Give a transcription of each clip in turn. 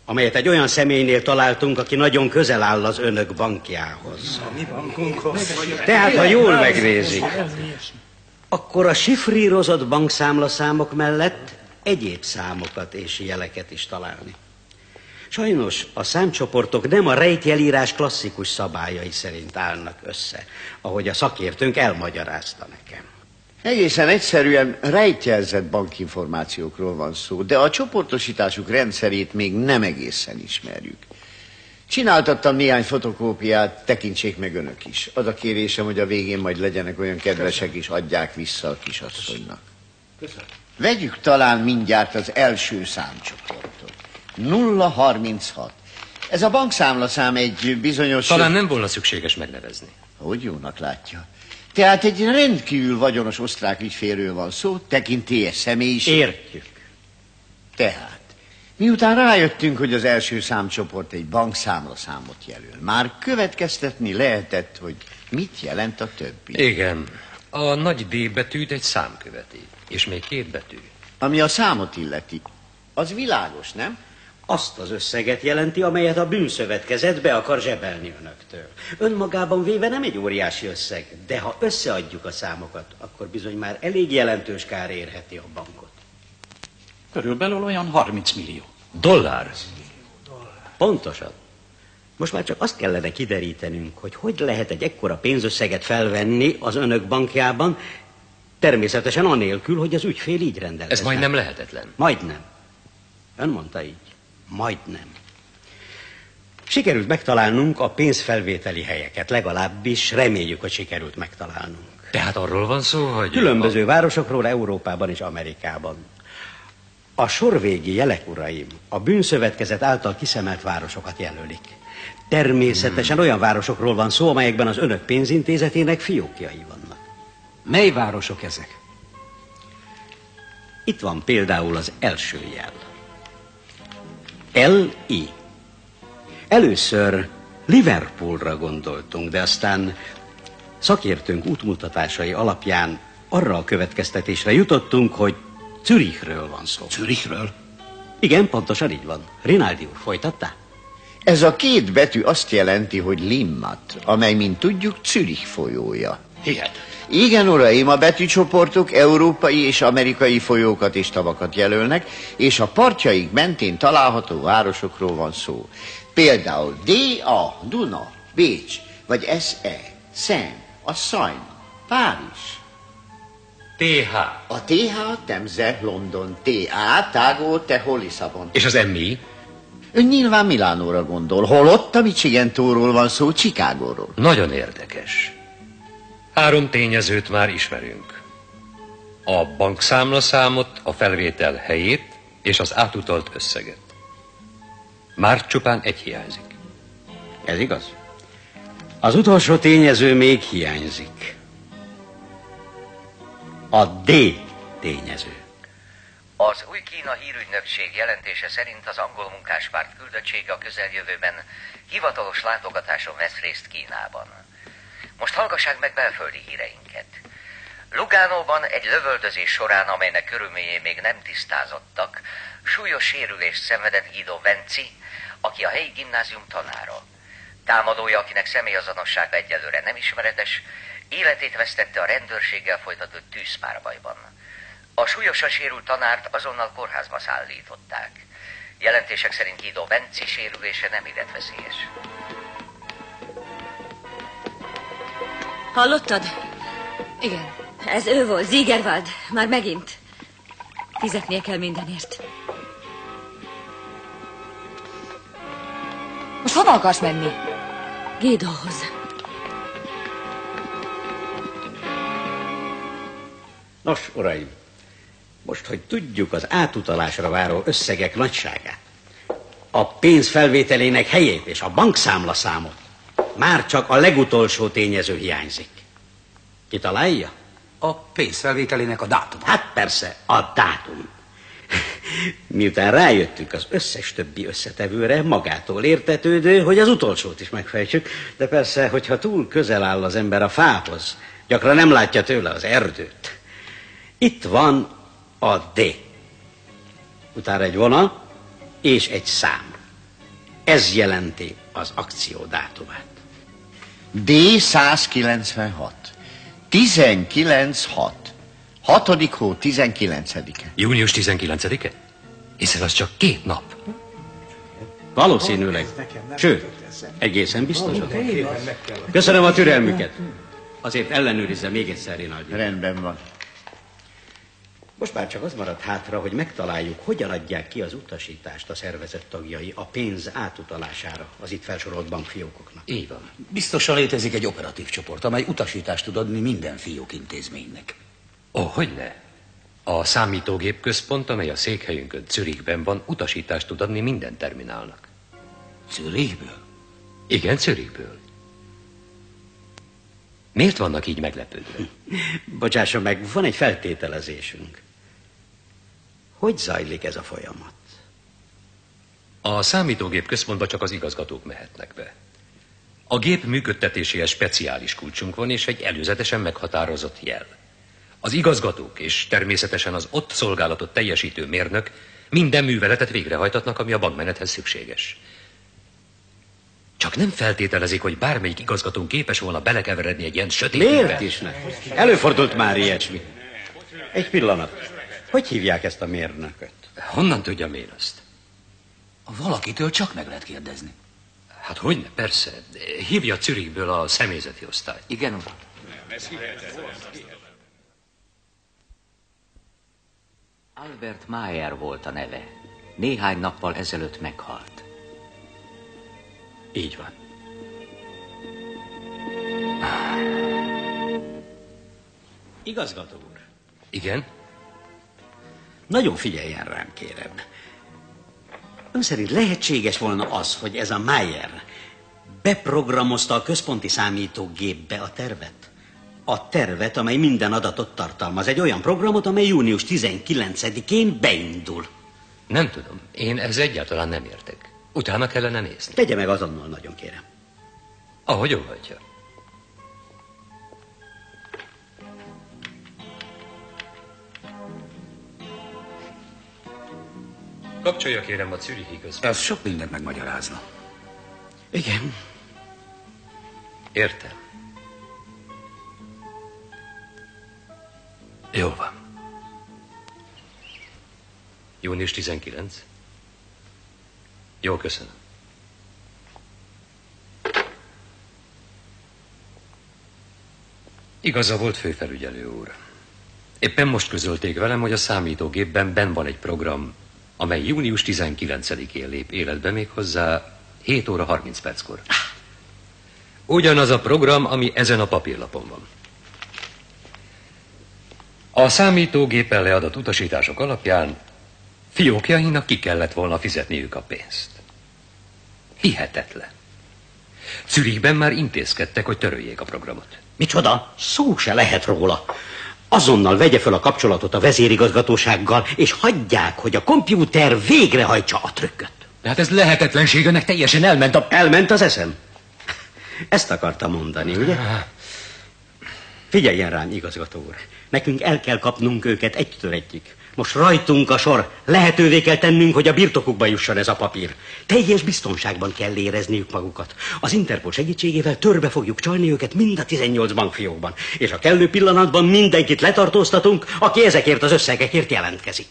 amelyet egy olyan személynél találtunk, aki nagyon közel áll az önök bankjához. A mi bankunkhoz. Tehát, ha jól megnézik, akkor a sifrírozott bankszámlaszámok mellett egyéb számokat és jeleket is találni. Sajnos a számcsoportok nem a rejtjelírás klasszikus szabályai szerint állnak össze, ahogy a szakértőnk elmagyarázta nekem. Egészen egyszerűen rejtjelzett bankinformációkról van szó, de a csoportosításuk rendszerét még nem egészen ismerjük. Csináltattam néhány fotokópiát, tekintsék meg önök is. Az a kérésem, hogy a végén majd legyenek olyan kedvesek és adják vissza a kisasszonynak. Köszönöm. Vegyük talán mindjárt az első számcsoportot. 036. Ez a bankszámlaszám egy bizonyos... Talán nem volna szükséges megnevezni. Hogy jónak látja. Tehát egy rendkívül vagyonos osztrák ügyfélről van szó, tekintélyes személyiség. Értjük. Tehát, miután rájöttünk, hogy az első számcsoport egy bankszámlaszámot jelöl, már következtetni lehetett, hogy mit jelent a többi. Igen, a nagy D betűt egy szám követi, és még 2 betű. Ami a számot illeti, az világos, nem? Azt az összeget jelenti, amelyet a bűnszövetkezet be akar zsebelni önöktől. Önmagában véve nem egy óriási összeg, de ha összeadjuk a számokat, akkor bizony már elég jelentős kár érheti a bankot. Körülbelül olyan 30 millió. Dollár? Pontosan. Most már csak azt kellene kiderítenünk, hogy lehet egy ekkora pénzösszeget felvenni az önök bankjában, természetesen anélkül, hogy az ügyfél így rendelkezne. Ez majdnem lehetetlen. Majdnem. Ön mondta így. Majdnem. Sikerült megtalálnunk a pénzfelvételi helyeket, legalábbis reméljük, hogy sikerült megtalálnunk. Tehát arról van szó, hogy... Különböző városokról Európában és Amerikában. A sorvégi jelek, uraim, a bűnszövetkezet által kiszemelt városokat jelölik. Természetesen olyan városokról van szó, amelyekben az önök pénzintézetének fiókjai vannak. Mely városok ezek? Itt van például az első jel. L.I. Először Liverpoolra gondoltunk, de aztán szakértőnk útmutatásai alapján arra a következtetésre jutottunk, hogy Zürichről van szó. Zürichről? Igen, pontosan így van. Rinaldi úr, folytatta? Ez a 2 betű azt jelenti, hogy Limmat, amely, mint tudjuk, Zürich folyója. Hihet. Igen, uraim, a betűcsoportok európai és amerikai folyókat és tavakat jelölnek, és a partjaik mentén található városokról van szó. Például D.A. Duna, Bécs, vagy S.E. Seine, a Seine, Párizs. TH. A TH Temze, London, TA Tágó, Tehol, Lisszabon. És az MI? Ön nyilván Milánóra gondol, holott a Michigan tóról van szó, Chicagóról. Nagyon érdekes. 3 tényezőt már ismerünk. A bankszámlaszámot, a felvétel helyét és az átutalt összeget. Már csupán egy hiányzik. Ez igaz? Az utolsó tényező még hiányzik. A D tényező. Az új Kína hírügynökség jelentése szerint az angol munkáspárt küldöttsége a közeljövőben hivatalos látogatáson vesz részt Kínában. Most hallgassák meg belföldi híreinket. Lugánóban egy lövöldözés során, amelynek körülményei még nem tisztázottak, súlyos sérülést szenvedett Guido Venci, aki a helyi gimnázium tanára. Támadója, akinek személyazonossága egyelőre nem ismeretes, életét vesztette a rendőrséggel folytatott tűzpárbajban. A súlyosan sérült tanárt azonnal kórházba szállították. Jelentések szerint Guido Venci sérülése nem életveszélyes. Hallottad? Igen. Ez ő volt, Ziegerwald. Már megint. Fizetnie kell mindenért. Most hova akarsz menni? Guidohoz. Nos, uraim, most, hogy tudjuk az átutalásra váró összegek nagyságát, a pénz felvételének helyét és a bankszámlaszámot, már csak a legutolsó tényező hiányzik. Ki találja? A pénzfelvételének a dátum. Hát persze, a dátum. Miután rájöttünk az összes többi összetevőre, magától értetődő, hogy az utolsót is megfejtsük, de persze, hogyha túl közel áll az ember a fához, gyakran nem látja tőle az erdőt. Itt van a D. Utána egy vonal és egy szám. Ez jelenti az akció dátumát. D196. 19-6. 6. hó 19-e. Június 19-e? Hiszen az csak 2 nap. Valószínűleg. Sőt, egészen biztos. Köszönöm a türelmüket. Azért ellenőrizze még egyszer, Rinaldi. Rendben van. Most már csak az maradt hátra, hogy megtaláljuk, hogyan adják ki az utasítást a szervezet tagjai a pénz átutalására az itt felsorolt bankfiókoknak. Így van. Biztosan létezik egy operatív csoport, amely utasítást tud adni minden fiók intézménynek. Hogyne? A számítógép központ, amely a székhelyünkön Zürichben van, utasítást tud adni minden terminálnak. Zürichből? Igen, Zürichből. Miért vannak így meglepődve? Bocsássa meg, van egy feltételezésünk. Hogy zajlik ez a folyamat? A számítógép központba csak az igazgatók mehetnek be. A gép működtetéséhez speciális kulcsunk van, és egy előzetesen meghatározott jel. Az igazgatók és természetesen az ott szolgálatot teljesítő mérnök minden műveletet végrehajtatnak, ami a bankmenethez szükséges. Csak nem feltételezik, hogy bármelyik igazgatón képes volna belekeveredni egy ilyen sötét Miért ügybe. is ne? Előfordult már ilyesmi. Egy pillanat. Hogy hívják ezt a mérnököt? Honnan tudjam én azt? Valakitől csak meg lehet kérdezni. Hát hogyne, persze. Hívja Zürichből a személyzeti osztályt. Igen, uram. Albert Mayer volt a neve. Néhány nappal ezelőtt meghalt. Így van. Igazgató úr. Igen? Nagyon figyeljen rám, kérem. Ön szerint lehetséges volna az, hogy ez a Mayer beprogramozta a központi számítógépbe a tervet? A tervet, amely minden adatot tartalmaz. Egy olyan programot, amely június 19-én beindul. Nem tudom. Én ez egyáltalán nem értek. Utána kellene nézni. Tegye meg azonnal, nagyon kérem. Ahogy óhajtja. Kapcsolja kérem a Zürichi központot. Ez sok mindent megmagyarázna. Igen. Értem. Jó van. Június 19? Jó, köszönöm. Igaza volt, főfelügyelő úr. Éppen most közölték velem, hogy a számítógépben benn van egy program, amely június 19-én lép életbe, még hozzá 7 óra 30 perckor. Ugyanaz a program, ami ezen a papírlapon van. A számítógépen leadott utasítások alapján fiókjainak ki kellett volna fizetniük a pénzt. Hihetetlen. Zürichben már intézkedtek, hogy töröljék a programot. Micsoda? Szó se lehet róla. Azonnal vegye fel a kapcsolatot a vezérigazgatósággal, és hagyják, hogy a kompjúter végrehajtsa a trükköt. De hát ez lehetetlenség, önnek teljesen elment a... Elment az eszem. Ezt akartam mondani, ugye? Figyeljen rám, igazgató úr. Nekünk el kell kapnunk őket egytől egyig. Most rajtunk a sor. Lehetővé kell tennünk, hogy a birtokukba jusson ez a papír. Teljes biztonságban kell érezniük magukat. Az Interpol segítségével törbe fogjuk csalni őket mind a 18 bankfiókban. És a kellő pillanatban mindenkit letartóztatunk, aki ezekért az összegekért jelentkezik.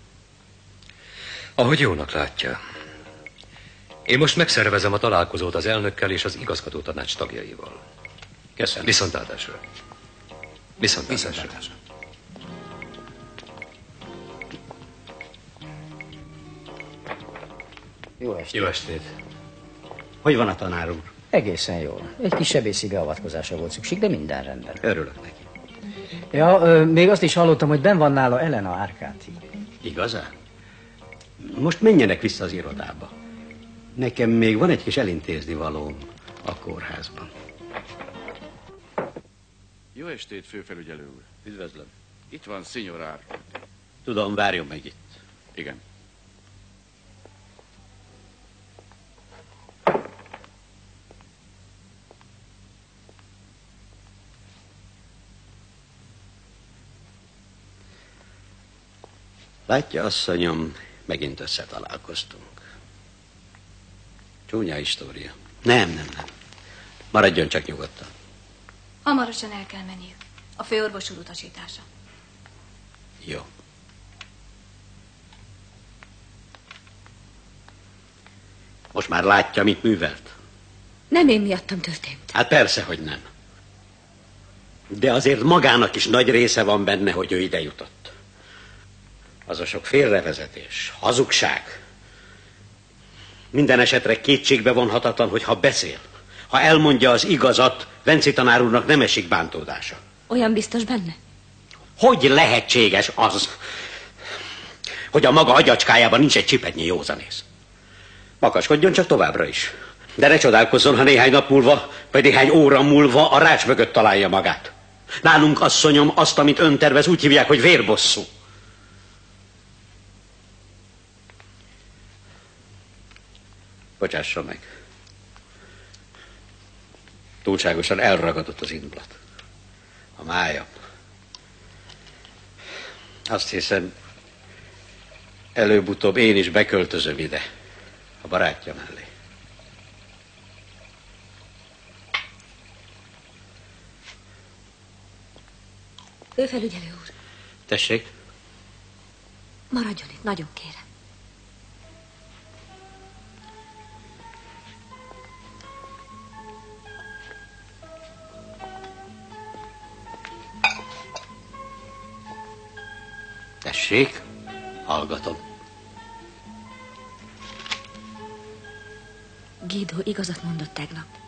Ahogy jónak látja. Én most megszervezem a találkozót az elnökkel és az igazgató tanács tagjaival. Köszönöm. Viszontlátásra. Viszontlátásra. Jó estét. Jó estét. Hogy van a tanár úr? Egészen jól. Egy kis sebészi beavatkozásra volt szükség, de minden rendben. Örülök neki. Ja, még azt is hallottam, hogy benn van nála Elena Arcati. Igazán? Most menjenek vissza az irodába. Nekem még van egy kis elintézni valóm a kórházban. Jó estét, főfelügyelő úr. Üdvözlöm. Itt van Signor Arcati. Tudom, várjon meg itt. Igen. Látja, asszonyom, megint összetalálkoztunk. Csúnya história. Nem. Maradjon csak nyugodtan. Hamarosan el kell menniük. A főorvos úr utasítása. Jó. Most már látja, mit művelt? Nem én miattam történt. Hát persze, hogy nem. De azért magának is nagy része van benne, hogy ő ide jutott. Az a sok félrevezetés, hazugság. Minden esetre kétségbe vonhatatlan, hogy ha beszél, ha elmondja az igazat, Venci tanár úrnak nem esik bántódása. Olyan biztos benne? Hogy lehetséges az, hogy a maga agyacskájában nincs egy csipetnyi józanész? Makaskodjon csak továbbra is. De ne csodálkozzon, ha néhány nap múlva, vagy néhány óra múlva a rács mögött találja magát. Nálunk, asszonyom, azt, amit ön tervez, úgy hívják, hogy vérbosszú. Bocsásson meg. Túlságosan elragadott az indulat. A mája. Azt hiszem, előbb-utóbb én is beköltözöm ide, a barátja mellé. Főfelügyelő úr. Tessék? Maradjon itt, nagyon kérem. Tessék, hallgatom. Guido igazat mondott tegnap.